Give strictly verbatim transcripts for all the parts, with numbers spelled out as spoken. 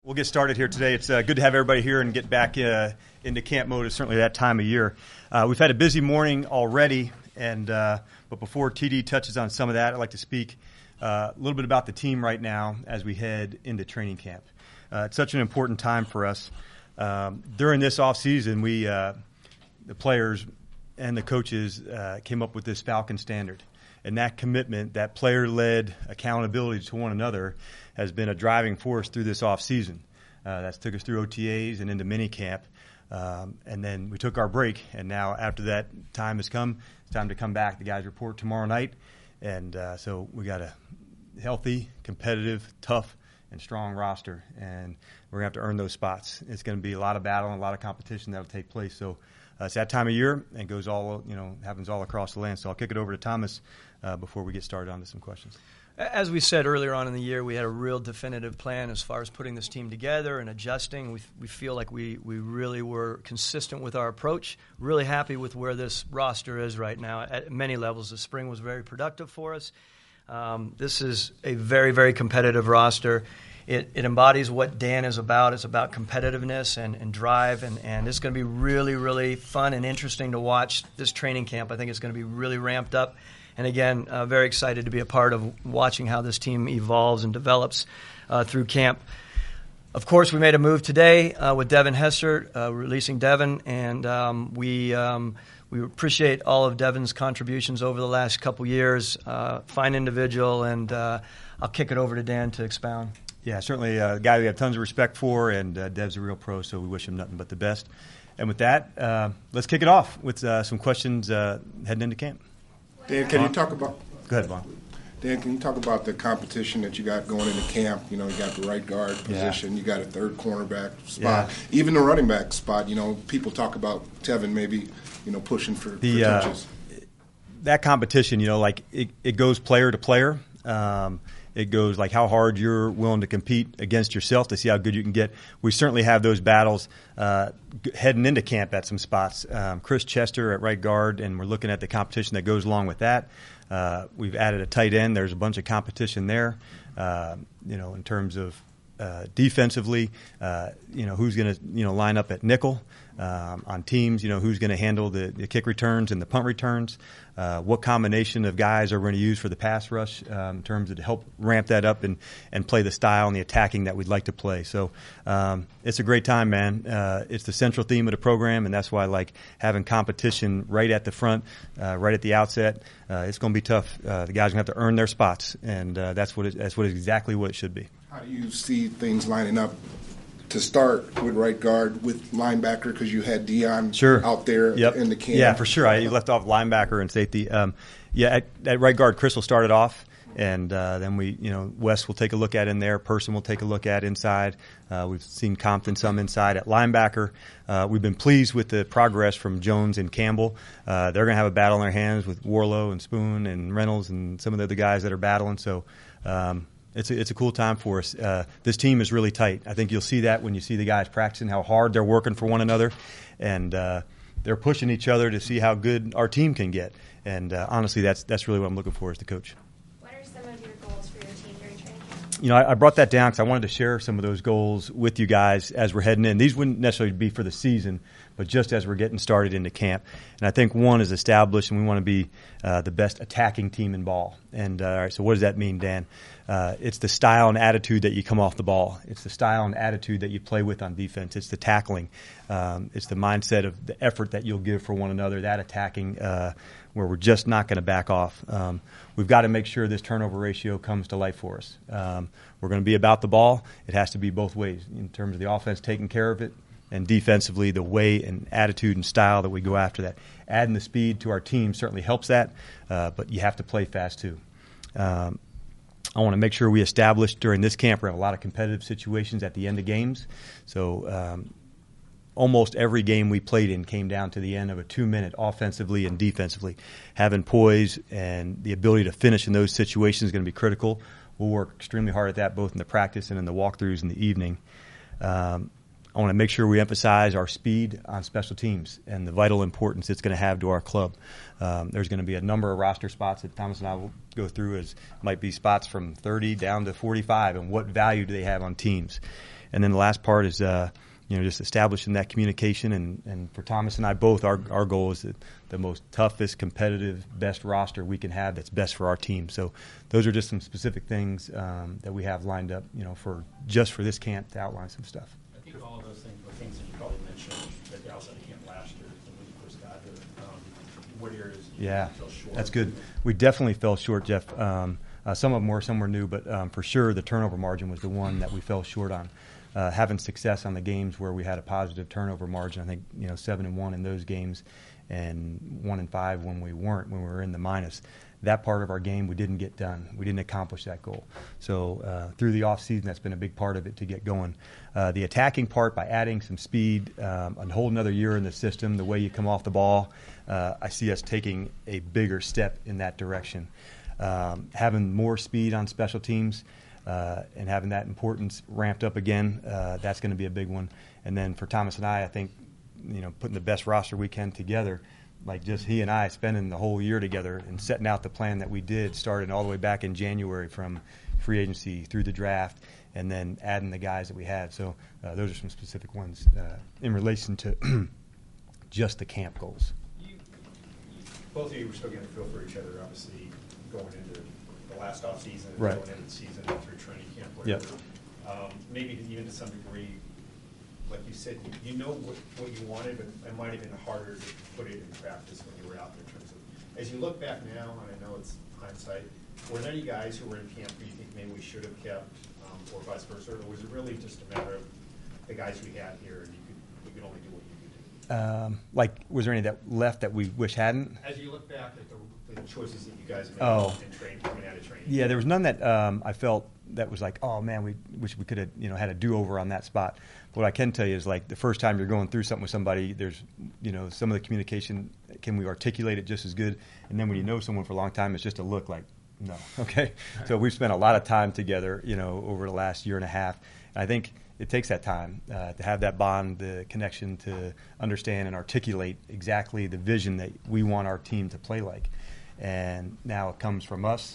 We'll get started here today. It's uh, good to have everybody here and get back uh, into camp mode. It's certainly that time of year. Uh, we've had a busy morning already, and uh, but before T D touches on some of that, I'd like to speak uh, a little bit about the team right now as we head into training camp. Uh, it's such an important time for us. Um, during this off season, we uh, the players and the coaches uh, came up with this Falcon standard. And that commitment, that player-led accountability to one another has been a driving force through this offseason. Uh, that's took us through O T As and into minicamp. Um, and then we took our break. And now after that time has come, it's time to come back. The guys report tomorrow night. And uh, so we got a healthy, competitive, tough, and strong roster. And we're going to have to earn those spots. It's going to be a lot of battle and a lot of competition that will take place. So uh, it's that time of year and goes all, you know, happens all across the land. So I'll kick it over to Thomas Uh, before we get started on to some questions. As we said earlier on in the year, we had a real definitive plan as far as putting this team together and adjusting. We we feel like we, we really were consistent with our approach. Really happy with where this roster is right now at many levels. The spring was very productive for us. Um, this is a very, very competitive roster. It, it embodies what Dan is about. It's about competitiveness and, and drive, and, and it's going to be really, really fun and interesting to watch this training camp. I think it's going to be really ramped up. And again, uh, very excited to be a part of watching how this team evolves and develops uh, through camp. Of course, we made a move today uh, with Devin Hester, uh, releasing Devin, and um, we um, we appreciate all of Devin's contributions over the last couple years. Uh, fine individual, and uh, I'll kick it over to Dan to expound. Yeah, certainly a guy we have tons of respect for, and uh, Dev's a real pro, so we wish him nothing but the best. And with that, uh, let's kick it off with uh, some questions uh, heading into camp. Dan, can you talk about? Go ahead, Vaughn. Dan, can you talk about the competition that you got going into camp? You know, you got the right guard position, yeah. You got a third cornerback spot, yeah. Even the running back spot. You know, people talk about Tevin maybe, you know, pushing for, the, for touches. Uh, that competition, you know, like it, it goes player to player. Um, It goes like how hard you're willing to compete against yourself to see how good you can get. We certainly have those battles uh, heading into camp at some spots. Um, Chris Chester at right guard, and we're looking at the competition that goes along with that. Uh, we've added a tight end. There's a bunch of competition there, uh, you know, in terms of uh, defensively, uh, you know, who's going to, you know, line up at nickel. Um, on teams, you know, who's going to handle the, the kick returns and the punt returns, uh, what combination of guys are we going to use for the pass rush um, in terms of to help ramp that up and, and play the style and the attacking that we'd like to play. So um, it's a great time, man. Uh, it's the central theme of the program, and that's why I like having competition right at the front, uh, right at the outset. Uh, it's going to be tough. Uh, the guys are going to have to earn their spots, and uh, that's what it, that's what exactly what it should be. How do you see things lining up to start with right guard, with linebacker, because you had Dion sure. out there yep. in the camp? Yeah, for sure. I left off linebacker and safety. Um, yeah, at, at right guard, Chris will start it off, and uh, then we, you know, Wes will take a look at in there. Person will take a look at inside. Uh, we've seen Compton some inside at linebacker. Uh, we've been pleased with the progress from Jones and Campbell. Uh, they're going to have a battle in their hands with Warlow and Spoon and Reynolds and some of the other guys that are battling. So. Um, It's a, it's a cool time for us. Uh, this team is really tight. I think you'll see that when you see the guys practicing, how hard they're working for one another, and uh, they're pushing each other to see how good our team can get. And uh, honestly, that's that's really what I'm looking for as the coach. What are some of your goals for your team during training camp? You know, I, I brought that down because I wanted to share some of those goals with you guys as we're heading in. These wouldn't necessarily be for the season, but just as we're getting started into camp. And I think one is established, and we want to be uh, the best attacking team in ball. And uh, all right, so what does that mean, Dan? Uh, it's the style and attitude that you come off the ball. It's the style and attitude that you play with on defense. It's the tackling. Um, it's the mindset of the effort that you'll give for one another, that attacking uh, where we're just not going to back off. Um, we've got to make sure this turnover ratio comes to life for us. Um, we're going to be about the ball. It has to be both ways in terms of the offense taking care of it, and defensively the way and attitude and style that we go after that. Adding the speed to our team certainly helps that, uh, but you have to play fast too. Um, I want to make sure we establish during this camp, we have a lot of competitive situations at the end of games. So um, almost every game we played in came down to the end of a two-minute offensively and defensively. Having poise and the ability to finish in those situations is going to be critical. We'll work extremely hard at that both in the practice and in the walkthroughs in the evening. Um, I want to make sure we emphasize our speed on special teams and the vital importance it's going to have to our club. Um, there's going to be a number of roster spots that Thomas and I will go through, as might be spots from thirty down to forty-five, and what value do they have on teams. And then the last part is, uh, you know, just establishing that communication. And, and for Thomas and I both, our, our goal is the, the most toughest, competitive, best roster we can have that's best for our team. So those are just some specific things um, that we have lined up, you know, for just for this camp to outline some stuff. I think all of those things were things that you probably mentioned at the outside of camp last year when you first got here. Um, what areas you Yeah, fell short? that's good. We definitely fell short, Jeff. Um, uh, some of them were, some were new, but um, for sure the turnover margin was the one that we fell short on. Uh, having success on the games where we had a positive turnover margin, I think, you know, seven and one in those games, and one and five when we weren't, when we were in the minus. That part of our game we didn't get done. We didn't accomplish that goal. So uh, through the off season, that's been a big part of it to get going. Uh, the attacking part, by adding some speed, um, a whole another year in the system, the way you come off the ball, uh, I see us taking a bigger step in that direction. Um, having more speed on special teams. Uh, and having that importance ramped up again, uh, that's going to be a big one. And then for Thomas and I, I think, you know, putting the best roster we can together, like just he and I spending the whole year together and setting out the plan that we did, starting all the way back in January from free agency through the draft, and then adding the guys that we had. So uh, those are some specific ones uh, in relation to just the camp goals. You, you, both of you were still getting a feel for each other, obviously, going into the last off season, right. going into the season, through training camp, whatever. Yep. Um, maybe even to some degree, like you said, you know what, what you wanted, but it might have been harder to put it in practice when you were out there. In terms of, as you look back now, and I know it's hindsight, were there any guys who were in camp who you think maybe we should have kept, um, or vice versa, or was it really just a matter of the guys we had here, and you could you could only do what you could do? Um, like, was there any that left that we wish hadn't? As you look back at the, the choices that you guys made Oh. in training, coming out of training. Yeah, there was none that um, I felt that was like, oh man, we wish we could have, you know, had a do-over on that spot. But what I can tell you is, like, the first time you're going through something with somebody, there's, you know, some of the communication, can we articulate it just as good? And then when you know someone for a long time, it's just a look like, no, okay? So we've spent a lot of time together, you know, over the last year and a half. I think it takes that time uh, to have that bond, the connection, to understand and articulate exactly the vision that we want our team to play like. And now it comes from us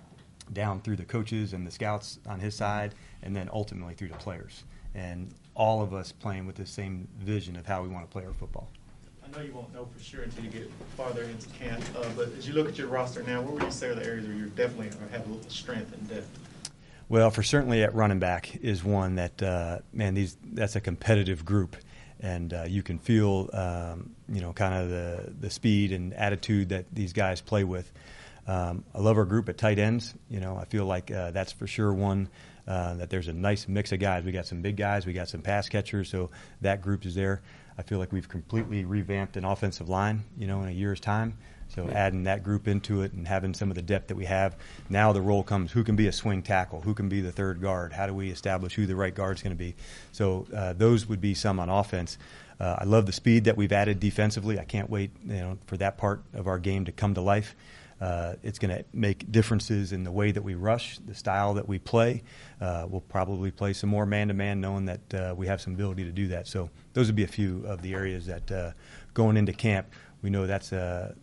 down through the coaches and the scouts on his side, and then ultimately through the players. And all of us playing with the same vision of how we want to play our football. I know you won't know for sure until you get farther into camp, uh, but as you look at your roster now, what would you say are the areas where you definitely have a little strength and depth? Well, for certainly at running back is one that, uh, man, these that's a competitive group. And uh, you can feel, um, you know, kind of the, the speed and attitude that these guys play with. Um, I love our group at tight ends. You know, I feel like uh, that's for sure one uh, that there's a nice mix of guys. We got some big guys, we got some pass catchers, so that group is there. I feel like we've completely revamped an offensive line, you know, in a year's time. So adding that group into it and having some of the depth that we have. Now the role comes, who can be a swing tackle? Who can be the third guard? How do we establish who the right guard is going to be? So uh, those would be some on offense. Uh, I love the speed that we've added defensively. I can't wait, you know, for that part of our game to come to life. Uh, it's going to make differences in the way that we rush, the style that we play. Uh, we'll probably play some more man-to-man, knowing that uh, we have some ability to do that. So those would be a few of the areas that uh, going into camp, we know that's uh,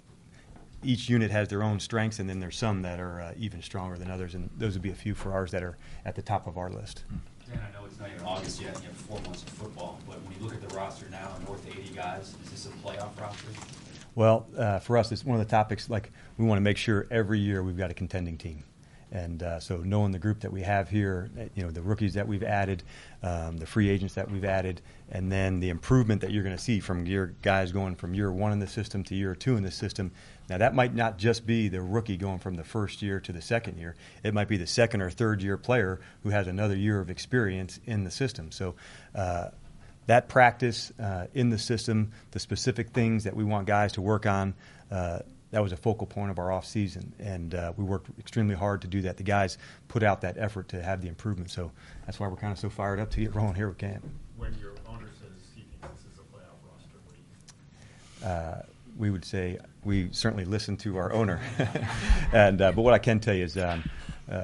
each unit has their own strengths, and then there's some that are uh, even stronger than others, and those would be a few for ours that are at the top of our list. Dan, I know it's not even August yet, and you have four months of football, but when you look at the roster now, north of eighty guys, is this a playoff roster? Well, uh, for us, it's one of the topics, like, we want to make sure every year we've got a contending team. And uh, so knowing the group that we have here, you know, the rookies that we've added, um, the free agents that we've added, and then the improvement that you're going to see from your guys going from year one in the system to year two in the system. Now, that might not just be the rookie going from the first year to the second year. It might be the second or third year player who has another year of experience in the system. So uh, that practice uh, in the system, the specific things that we want guys to work on, uh, that was a focal point of our off season, and uh, we worked extremely hard to do that. The guys put out that effort to have the improvement, so that's why we're kind of so fired up to get rolling here with camp. When your owner says he thinks this is a playoff roster, what do you think? Uh, we would say we certainly listen to our owner, and uh, but what I can tell you is um, uh,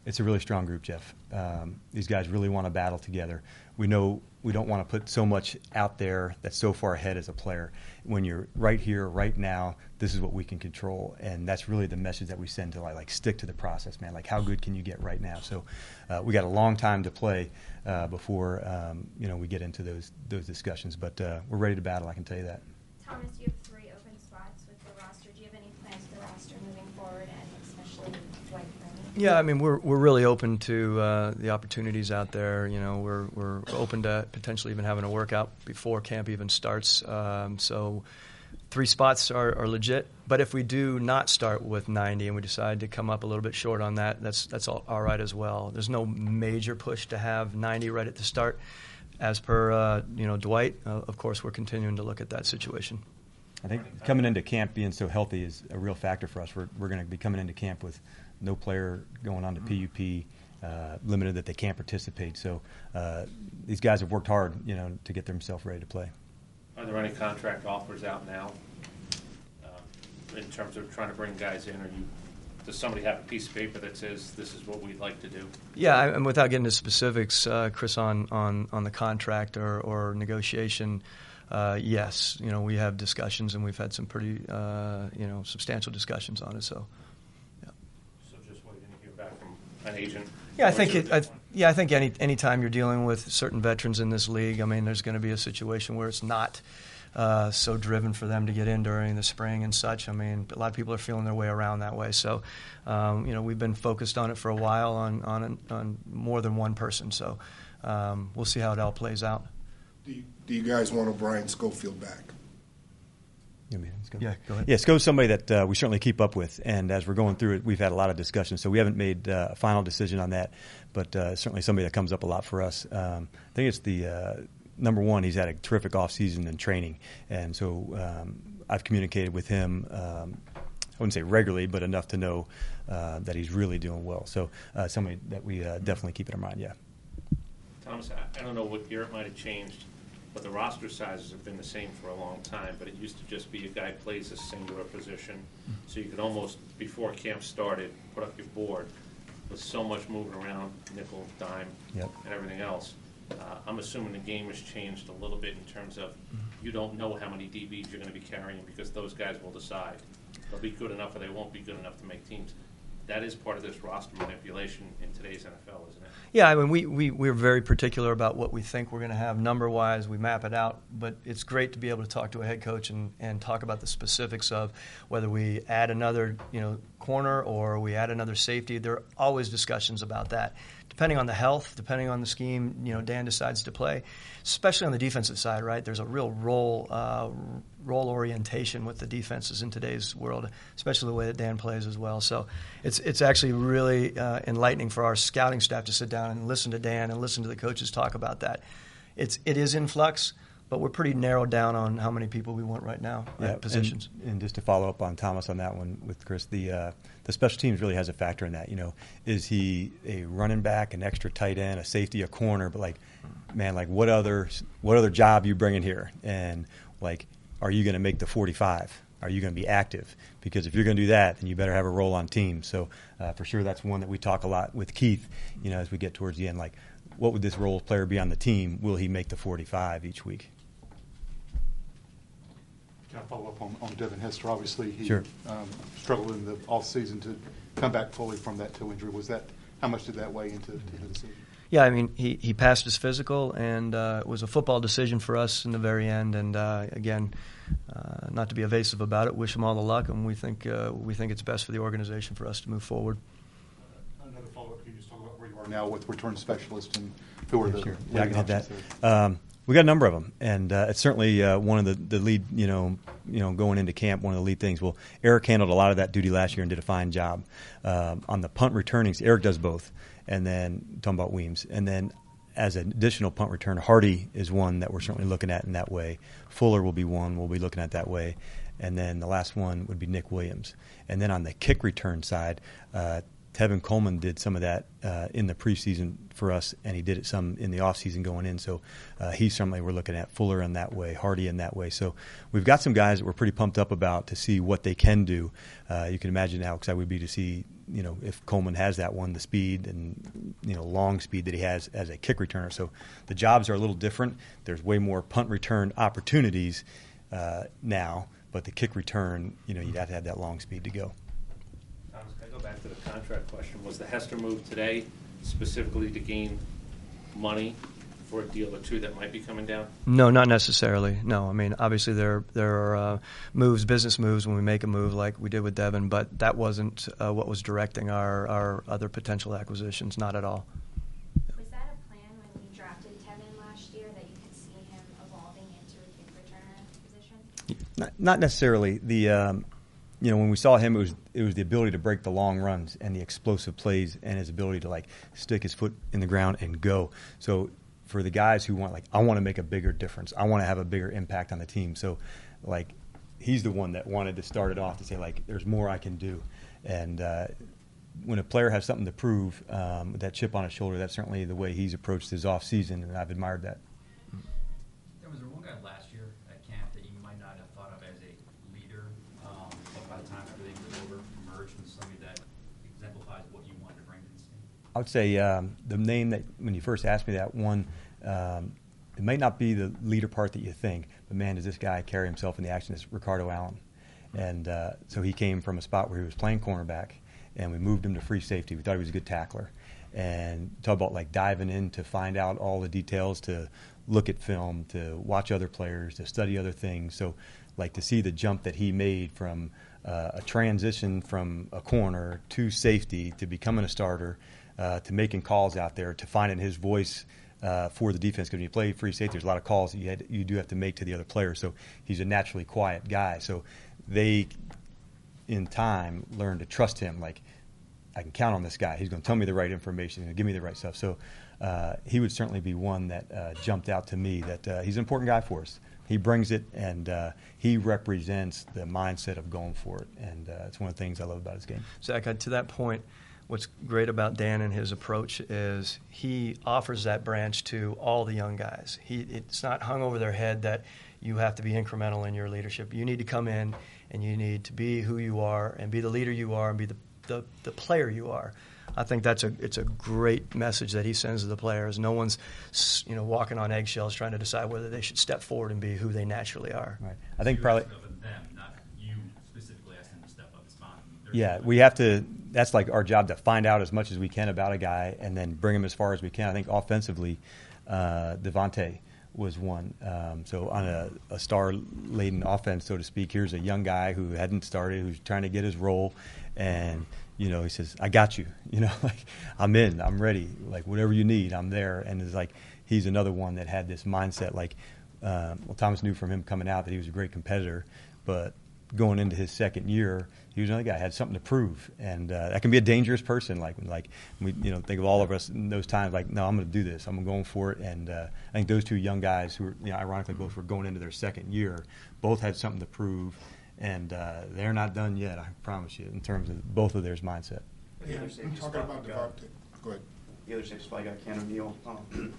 It's a really strong group, Jeff. Um, these guys really want to battle together. We know we don't want to put so much out there that's so far ahead as a player. When you're right here, right now, this is what we can control, and that's really the message that we send to like, like stick to the process, man. Like, how good can you get right now? So uh, we got a long time to play uh, before um, you know we get into those those discussions, but uh, we're ready to battle. I can tell you that. Thomas, you have three open spots with the roster. Do you have any plans for the roster moving forward, and especially Dwight Freeney? Yeah, I mean, we're we're really open to uh, the opportunities out there. You know, we're we're open to potentially even having a workout before camp even starts. Um, so, three spots are, are legit. But if we do not start with ninety and we decide to come up a little bit short on that, that's that's all, all right as well. There's no major push to have ninety right at the start. As per uh, you know Dwight, uh, of course, we're continuing to look at that situation. I think coming into camp being so healthy is a real factor for us. We're we're going to be coming into camp with no player going on to P U P, uh, limited that they can't participate. So uh, these guys have worked hard, you know, to get themselves ready to play. Are there any contract offers out now uh, in terms of trying to bring guys in? Or you, does somebody have a piece of paper that says this is what we'd like to do? Yeah, and without getting into specifics, uh, Chris, on, on, on the contract or, or negotiation, uh, yes, you know, we have discussions and we've had some pretty, uh, you know, substantial discussions on it. So, yeah. So just waiting to hear back from an agent. Yeah, I think it. I, yeah, I think any any time you're dealing with certain veterans in this league, I mean, there's going to be a situation where it's not uh, so driven for them to get in during the spring and such. I mean, a lot of people are feeling their way around that way. So, um, you know, we've been focused on it for a while on on on more than one person. So, um, we'll see how it all plays out. Do you, do you guys want O'Brien Schofield back? You mean, let's go. Yeah, go ahead. Yeah, Sco's somebody that uh, we certainly keep up with, and as we're going through it, we've had a lot of discussions. So we haven't made uh, a final decision on that, but uh, certainly somebody that comes up a lot for us. Um, I think it's the uh, number one. He's had a terrific off season and training, and so um, I've communicated with him. Um, I wouldn't say regularly, but enough to know uh, that he's really doing well. So uh, somebody that we uh, definitely keep in our mind. Yeah. Thomas, I, I don't know what year it might have changed, but the roster sizes have been the same for a long time. But it used to just be a guy plays a singular position, so you could almost, before camp started, put up your board. With so much moving around, nickel, dime, Yep. and everything else, uh, I'm assuming the game has changed a little bit in terms of you don't know how many D Bs you're going to be carrying because those guys will decide. They'll be good enough or they won't be good enough to make teams. That is part of this roster manipulation in today's N F L, isn't it? Yeah, I mean, we, we, we're very particular about what we think we're going to have number-wise. We map it out, but it's great to be able to talk to a head coach and, and talk about the specifics of whether we add another, you know, corner or we add another safety. There are always discussions about that. Depending on the health, depending on the scheme, you know, Dan decides to play, especially on the defensive side, right? There's a real role uh, role orientation with the defenses in today's world, especially the way that Dan plays as well. So it's it's actually really uh, enlightening for our scouting staff to sit down and listen to Dan and listen to the coaches talk about that. It's it is in flux, but we're pretty narrowed down on how many people we want right now Yeah, at positions. And, and just to follow up on Thomas on that one with Chris, the uh, the special teams really has a factor in that. You know, is he a running back, an extra tight end, a safety, a corner? But like, man, like what other what other job you bringing here? And like, are you going to make the forty-five? Are you going to be active? Because if you're going to do that, then you better have a role on team. So uh, for sure, that's one that we talk a lot with Keith. You know, as we get towards the end, like, what would this role player be on the team? Will he make the forty-five each week? Can I follow up on, on Devin Hester? Obviously, he Sure. um, struggled in the off season to come back fully from that toe injury. Was that how much did that weigh into, into the decision? Yeah, I mean, he, he passed his physical, and uh, it was a football decision for us in the very end. And uh, again, uh, not to be evasive about it, wish him all the luck, and we think uh, we think it's best for the organization for us to move forward. Another follow-up. Can you just talk about where you are now with return specialists and who are Yeah, the sure. Yeah, I can hit that. options there? Um, we got a number of them, and uh, it's certainly uh, one of the, the lead, you know, you know, going into camp, one of the lead things. Well, Eric handled a lot of that duty last year and did a fine job. Um, on the punt returnings, Eric does both, and then talking about Weems, and then as an additional punt return, Hardy is one that we're certainly looking at in that way. Fuller will be one we'll be looking at that way, and then the last one would be Nick Williams. And then on the kick return side, uh, Tevin Coleman did some of that uh, in the preseason for us, and he did it some in the offseason going in. So uh, he's certainly, we're looking at Fuller in that way, Hardy in that way. So we've got some guys that we're pretty pumped up about to see what they can do. Uh, you can imagine how excited we'd be to see, you know, if Coleman has that one, the speed and, you know, long speed that he has as a kick returner. So the jobs are a little different. There's way more punt return opportunities uh, now, but the kick return, you know, you'd have to have that long speed to go. Thomas, can I go back to the contract question? Was the Hester move today specifically to gain money for a deal or two that might be coming down? No, not necessarily. No, I mean, obviously there there are uh, moves, business moves when we make a move like we did with Devin, but that wasn't uh, what was directing our, our other potential acquisitions, not at all. Was that a plan when you drafted Tevin last year, that you could see him evolving into a kick returner position? Not, not necessarily. The um, you know, when we saw him, it was it was the ability to break the long runs and the explosive plays and his ability to like stick his foot in the ground and go. So for the guys who want, like, I want to make a bigger difference, I want to have a bigger impact on the team. So like he's the one that wanted to start it off to say like there's more I can do. And uh, when a player has something to prove, um, with that chip on his shoulder, that's certainly the way he's approached his off season, and I've admired that. Was there one guy last year at camp that you might not have thought of as a leader, um, but by the time everything was over, emerged as somebody that exemplifies what you wanted to bring to this team? I would say um, the name that, when you first asked me that one, um, it might not be the leader part that you think, but man, does this guy carry himself in the action. It's Ricardo Allen. And uh, so he came from a spot where he was playing cornerback, and we moved him to free safety. We thought he was a good tackler. And talk about like diving in to find out all the details, to look at film, to watch other players, to study other things. So like to see the jump that he made from uh, a transition from a corner to safety to becoming a starter, uh, to making calls out there, to finding his voice uh, for the defense. Because when you play free safety, there's a lot of calls that you, had, you do have to make to the other players. So he's a naturally quiet guy. So they, in time, learn to trust him. Like, I can count on this guy. He's going to tell me the right information. He's going to give me the right stuff. So uh, he would certainly be one that uh, jumped out to me, that uh, he's an important guy for us. He brings it, and uh, he represents the mindset of going for it. And uh, it's one of the things I love about his game. Zach, to that point, what's great about Dan and his approach is he offers that branch to all the young guys. He, it's not hung over their head that you have to be incremental in your leadership. You need to come in, and you need to be who you are and be the leader you are and be the The, the player you are. I think that's a it's a great message that he sends to the players. No one's, you know, walking on eggshells trying to decide whether they should step forward and be who they naturally are. Right. I think probably. Them, not you specifically asking them to step up. It's fine. Yeah, we have to. That's like our job, to find out as much as we can about a guy and then bring him as far as we can. I think offensively, uh, Devontae was one. Um, so on a, a star-laden offense, so to speak, here's a young guy who hadn't started, who's trying to get his role, and you know, he says, "I got you." You know, like, I'm in, I'm ready. Like, whatever you need, I'm there. And it's like he's another one that had this mindset. Like, um, well, Thomas knew from him coming out that he was a great competitor, but going into his second year, he was another guy had something to prove, and uh, that can be a dangerous person. Like, like we, you know, think of all of us in those times. Like, no, I'm going to do this. I'm going for it. And uh, I think those two young guys, who were, you know, ironically both were going into their second year, both had something to prove, and uh, they're not done yet. I promise you, in terms of both of their mindset. Yeah, I'm talking about Devontae. Go ahead. The other safety spot guy, Ken O'Neill. Um,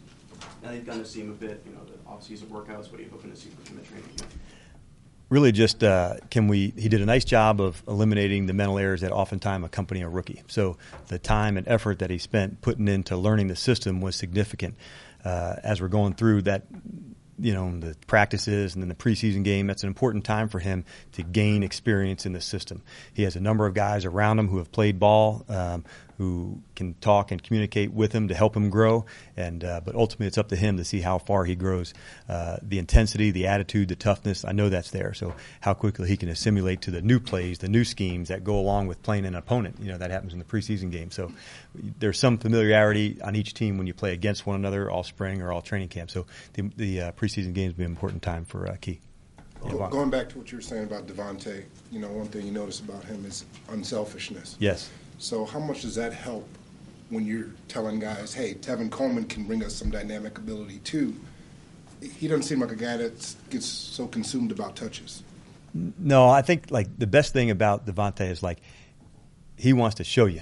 now you've gotten to see him a bit. You know, the off-season workouts. What are you hoping to see from him at training camp? Really just uh, can we – he did a nice job of eliminating the mental errors that oftentimes accompany a rookie. So the time and effort that he spent putting into learning the system was significant. Uh, as we're going through that, you know, the practices and then the preseason game, that's an important time for him to gain experience in the system. He has a number of guys around him who have played ball, um, who can talk and communicate with him to help him grow. And uh, but ultimately, it's up to him to see how far he grows. Uh, the intensity, the attitude, the toughness, I know that's there. So how quickly he can assimilate to the new plays, the new schemes that go along with playing an opponent. You know, that happens in the preseason game. So there's some familiarity on each team when you play against one another all spring or all training camp. So the, the uh, preseason games will be an important time for uh, Key. Go, going back to what you were saying about Devontae, you know, one thing you notice about him is unselfishness. Yes. So how much does that help when you're telling guys, hey, Tevin Coleman can bring us some dynamic ability too? He doesn't seem like a guy that gets so consumed about touches. No, I think like the best thing about Devontae is like he wants to show you.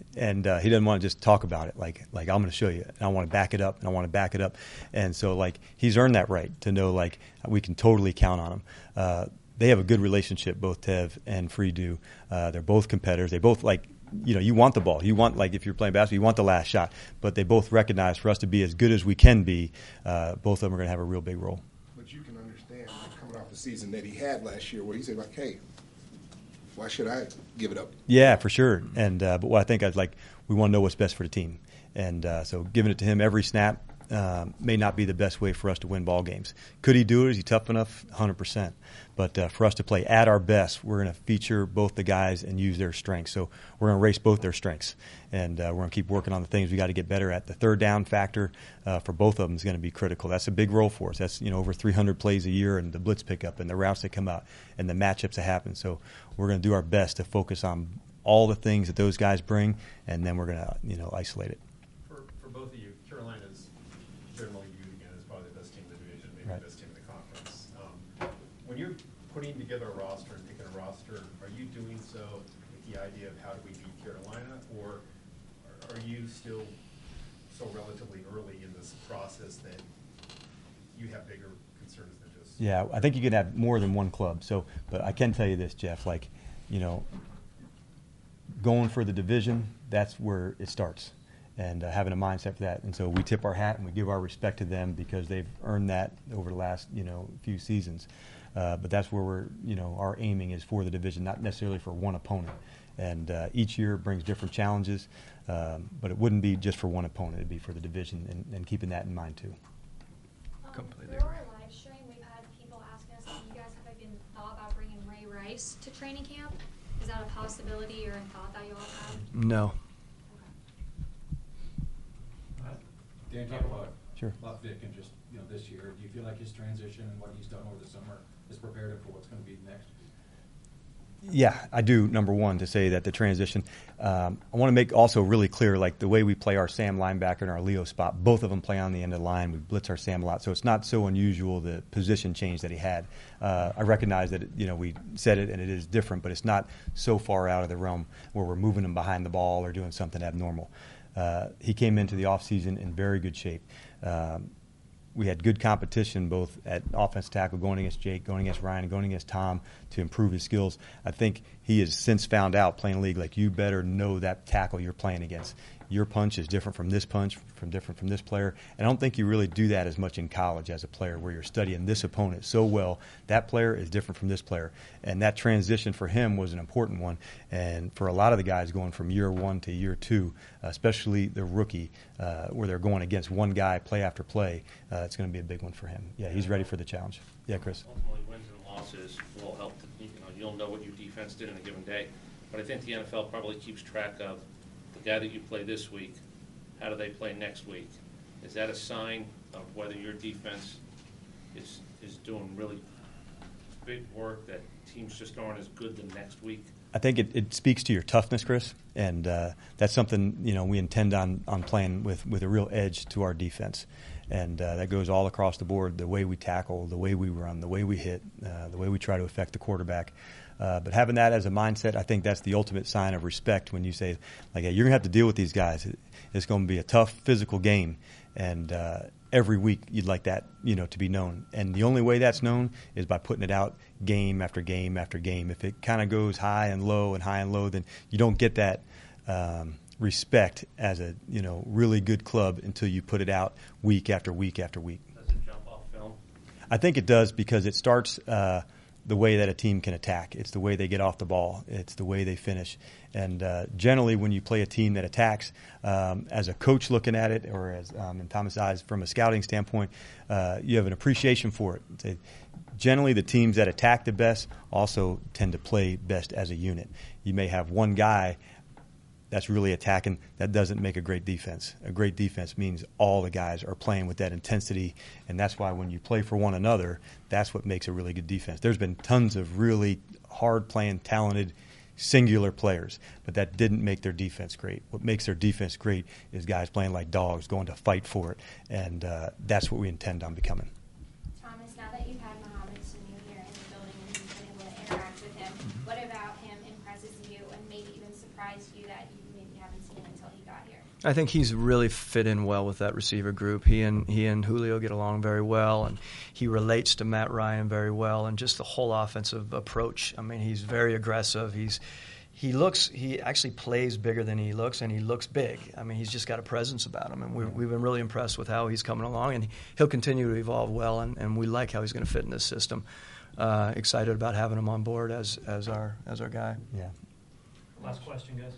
and uh, he doesn't want to just talk about it. Like like I'm going to show you, and I want to back it up, and I want to back it up. And so like he's earned that right to know like we can totally count on him. Uh, they have a good relationship, both Tev and Free do. Uh, they're both competitors. They both like. You know, you want the ball. You want, like, if you're playing basketball, you want the last shot. But they both recognize for us to be as good as we can be, uh, both of them are going to have a real big role. But you can understand, like, coming off the season that he had last year, where he said, like, hey, why should I give it up? Yeah, for sure. And uh, but what I think I was like, we want to know what's best for the team. And uh, so giving it to him every snap um, may not be the best way for us to win ball games. Could he do it? Is he tough enough? one hundred percent. But uh, for us to play at our best, we're going to feature both the guys and use their strengths. So we're going to race both their strengths. And uh, we're going to keep working on the things we got to get better at. The third down factor uh, for both of them is going to be critical. That's a big role for us. That's, you know, over three hundred plays a year, and the blitz pickup and the routes that come out and the matchups that happen. So we're going to do our best to focus on all the things that those guys bring, and then we're going to, you know, isolate it. For, for both of you, Carolina's generally viewed again as probably the best team in the division, maybe Right. the best team in the conference. Um, when you're putting together a roster and picking a roster, are you doing so with the idea of how do we beat Carolina, or are, are you still so relatively early in this process that you have bigger concerns than just? Yeah, I think you can have more than one club. So, but I can tell you this, Jeff, like, you know, going for the division, that's where it starts, and uh, having a mindset for that. And so we tip our hat and we give our respect to them because they've earned that over the last, you know, few seasons. Uh, but that's where we're, you know, our aiming is for the division, not necessarily for one opponent. And uh, each year brings different challenges, um, but it wouldn't be just for one opponent. It'd be for the division, and, and keeping that in mind too. Um, Completely for agree. our live stream, we've had people asking us if you guys have even thought about bringing Ray Rice to training camp. Is that a possibility or a thought that you all have? No. Dan, talk about, Sure. about Vic and just, you know, this year. Do you feel like his transition and what he's done over the summer has prepared him for what's going to be next? Yeah, I do, number one, to say that the transition, um, I want to make also really clear, like the way we play our Sam linebacker and our Leo spot, both of them play on the end of the line. We blitz our Sam a lot, so it's not so unusual the position change that he had. Uh, I recognize that, it, you know, we said it and it is different, but it's not so far out of the realm where we're moving him behind the ball or doing something abnormal. Uh, he came into the offseason in very good shape. Um, We had good competition both at offensive tackle, going against Jake, going against Ryan, and going against Tom to improve his skills. I think he has since found out playing the league, like, you better know that tackle you're playing against. Your punch is different from this punch, from different from this player. And I don't think you really do that as much in college as a player, where you're studying this opponent so well. That player is different from this player. And that transition for him was an important one. And for a lot of the guys going from year one to year two, especially the rookie, uh, where they're going against one guy play after play, uh, it's going to be a big one for him. Yeah, he's ready for the challenge. Yeah, Chris. Ultimately, wins and losses will help. To, you know, you'll know what your defense did in a given day. But I think the N F L probably keeps track of the guy that you play this week. How do they play next week? Is that a sign of whether your defense is is doing really big work that teams just aren't as good the next week? I think it, it speaks to your toughness, Chris, and uh, that's something, you know, we intend on, on playing with, with a real edge to our defense. And uh, that goes all across the board, the way we tackle, the way we run, the way we hit, uh, the way we try to affect the quarterback. Uh, but having that as a mindset, I think that's the ultimate sign of respect when you say, like, hey, you're going to have to deal with these guys. It's going to be a tough physical game. And uh, every week you'd like that, you know, to be known. And the only way that's known is by putting it out game after game after game. If it kind of goes high and low and high and low, then you don't get that um, respect as a, you know, really good club until you put it out week after week after week. Does it jump off film? I think it does, because it starts uh, the way that a team can attack. It's the way they get off the ball. It's the way they finish. And uh, generally, when you play a team that attacks, um, as a coach looking at it, or as um, in Thomas' eyes from a scouting standpoint, uh, you have an appreciation for it. It's a, generally, the teams that attack the best also tend to play best as a unit. You may have one guy that's really attacking. That doesn't make a great defense. A great defense means all the guys are playing with that intensity, and that's why when you play for one another, that's what makes a really good defense. There's been tons of really hard-playing, talented, singular players, but that didn't make their defense great. What makes their defense great is guys playing like dogs, going to fight for it, and uh, that's what we intend on becoming. Thomas, now that you've had Mohamed Sanu here in the building and you've been able to interact with him, what about him impresses you and maybe even surprised you that you maybe haven't seen in I think he's really fit in well with that receiver group. He and he and Julio get along very well, and he relates to Matt Ryan very well, and just the whole offensive approach. I mean, he's very aggressive. He's he looks he actually plays bigger than he looks, and he looks big. I mean, he's just got a presence about him, and we've, we've been really impressed with how he's coming along, and he'll continue to evolve well, and, and we like how he's going to fit in this system. Uh, excited about having him on board as as our as our guy. Yeah. Last question, guys.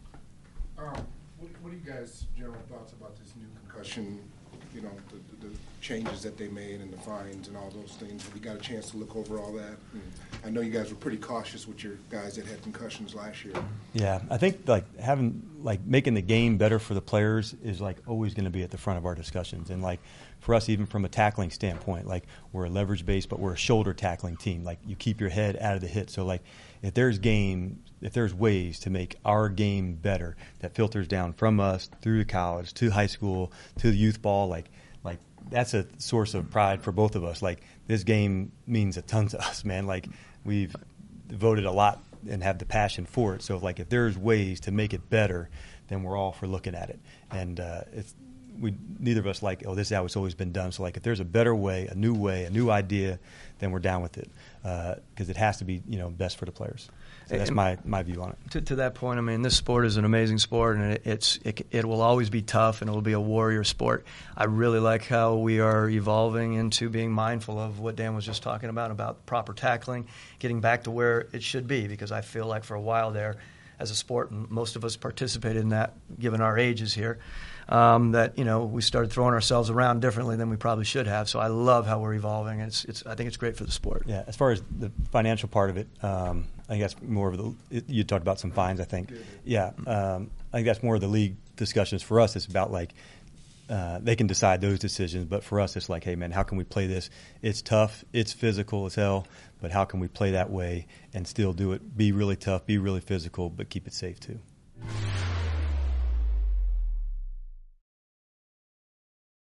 Um, what, what are you guys' general thoughts about this new concussion, you know, the, the changes that they made and the fines and all those things? Have you got a chance to look over all that? And I know you guys were pretty cautious with your guys that had concussions last year. Yeah, I think like having like making the game better for the players is like always going to be at the front of our discussions. And like for us, even from a tackling standpoint, like we're a leverage base, but we're a shoulder tackling team. Like you keep your head out of the hit. So like if there's game, if there's ways to make our game better, that filters down from us through to college, to high school, to youth ball, like like that's a source of pride for both of us. Like this game means a ton to us, man. Like we've devoted a lot and have the passion for it. So like if there's ways to make it better, then we're all for looking at it. And uh, it's we neither of us like, oh, this is how it's always been done. So like if there's a better way, a new way, a new idea, then we're down with it because uh, it has to be, you know, best for the players. So that's my, my view on it. To, to that point, I mean, this sport is an amazing sport, and it, it's it, it will always be tough, and it will be a warrior sport. I really like how we are evolving into being mindful of what Dan was just talking about, about proper tackling, getting back to where it should be, because I feel like for a while there, as a sport, and most of us participated in that, given our ages here, um, that, you know, we started throwing ourselves around differently than we probably should have. So I love how we're evolving. It's, it's, I think it's great for the sport. Yeah, as far as the financial part of it, um, I think that's more of the, it, you talked about some fines, I think. Yeah, um, I think that's more of the league discussions. For us, it's about like, uh, they can decide those decisions, but for us, it's like, hey, man, how can we play this? It's tough, it's physical as hell, but how can we play that way and still do it, be really tough, be really physical, but keep it safe too?